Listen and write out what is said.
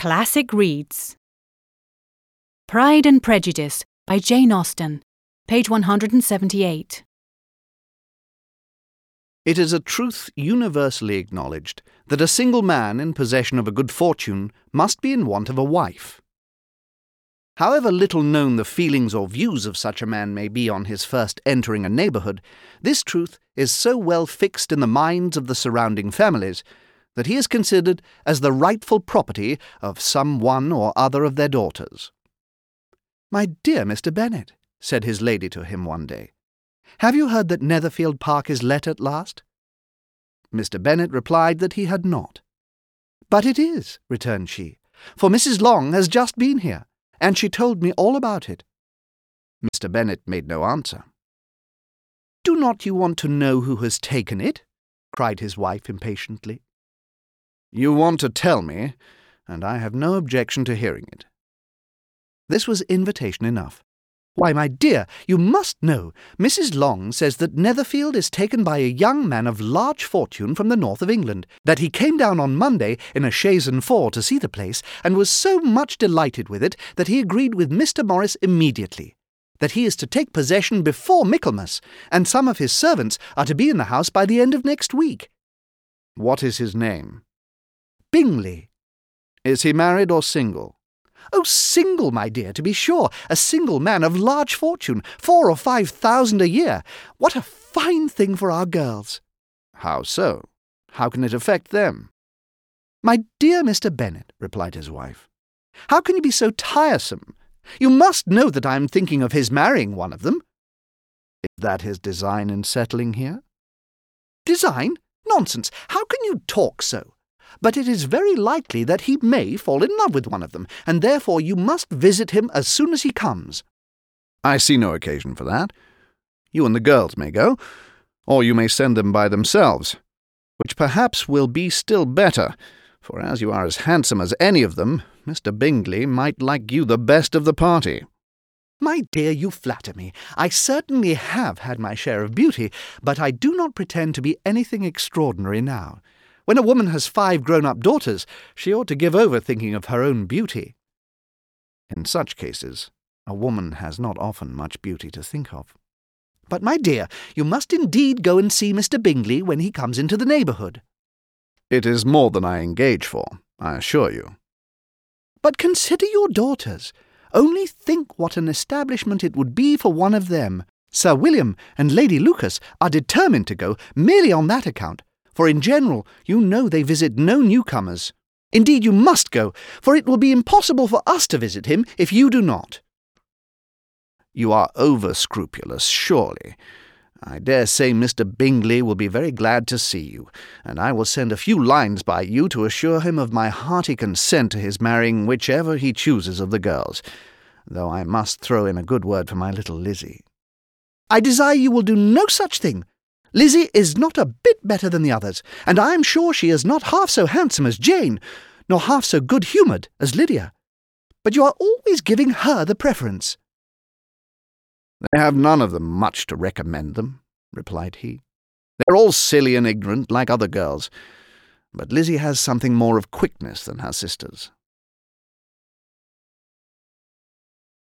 Classic Reads. Pride and Prejudice by Jane Austen, page 178. It is a truth universally acknowledged that a single man in possession of a good fortune must be in want of a wife. However little known the feelings or views of such a man may be on his first entering a neighbourhood, this truth is so well fixed in the minds of the surrounding families that he is considered as the rightful property of some one or other of their daughters. "My dear Mr. Bennet," said his lady to him one day, "have you heard that Netherfield Park is let at last?" Mr. Bennet replied that he had not. "But it is," returned she, "for Mrs. Long has just been here, and she told me all about it." Mr. Bennet made no answer. "Do not you want to know who has taken it?" cried his wife impatiently. "You want to tell me, and I have no objection to hearing it." This was invitation enough. "Why, my dear, you must know. Mrs. Long says that Netherfield is taken by a young man of large fortune from the north of England, that he came down on Monday in a chaise and four to see the place, and was so much delighted with it that he agreed with Mr. Morris immediately, that he is to take possession before Michaelmas, and some of his servants are to be in the house by the end of next week." "What is his name?" "Bingley." "Is he married or single?" "Oh, single, my dear, to be sure. A single man of large fortune, 4,000 or 5,000 a year. What a fine thing for our girls!" "How so? How can it affect them?" "My dear Mr. Bennet," replied his wife, "how can you be so tiresome? You must know that I am thinking of his marrying one of them." "Is that his design in settling here?" "Design? Nonsense! How can you talk so? But it is very likely that he may fall in love with one of them, and therefore you must visit him as soon as he comes." "I see no occasion for that. You and the girls may go, or you may send them by themselves, which perhaps will be still better, for as you are as handsome as any of them, Mr. Bingley might like you the best of the party." "My dear, you flatter me. I certainly have had my share of beauty, but I do not pretend to be anything extraordinary now. When a woman has 5 grown-up daughters, she ought to give over thinking of her own beauty." "In such cases, a woman has not often much beauty to think of." "But, my dear, you must indeed go and see Mr. Bingley when he comes into the neighbourhood." "It is more than I engage for, I assure you." "But consider your daughters. Only think what an establishment it would be for one of them. Sir William and Lady Lucas are determined to go merely on that account, for in general you know they visit no newcomers. Indeed, you must go, for it will be impossible for us to visit him if you do not." "You are over-scrupulous, surely. I dare say Mr. Bingley will be very glad to see you, and I will send a few lines by you to assure him of my hearty consent to his marrying whichever he chooses of the girls, though I must throw in a good word for my little Lizzie." "I desire you will do no such thing. Lizzie is not a bit better than the others, and I am sure she is not half so handsome as Jane, nor half so good-humoured as Lydia. But you are always giving her the preference." "They have none of them much to recommend them," replied he. "They're all silly and ignorant like other girls, but Lizzie has something more of quickness than her sisters.